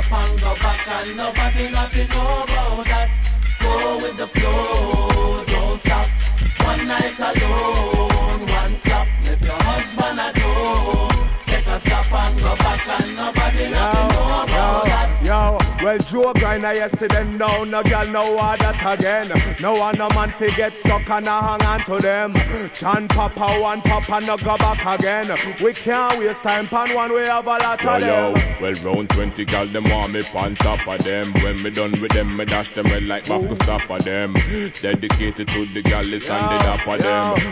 stop and go back, and nobody nothing know about that. Go with the flow, don't stop. One night alone, one clap. Let your husband at home. Take a stop and go back, and nobody nothing know about that. Yo, well, Joe grind, I see them down. No girl, no want that again. No one, no man to get stuck and I hang on to them. John Papa, one Papa, no go back again. We can't waste time, pan one, we have a lot of them. Well, round 20 gal, them want me on top of them. When me done with them, me dash them well like back to stop of them. Dedicated to the gal, it's and the dap of them.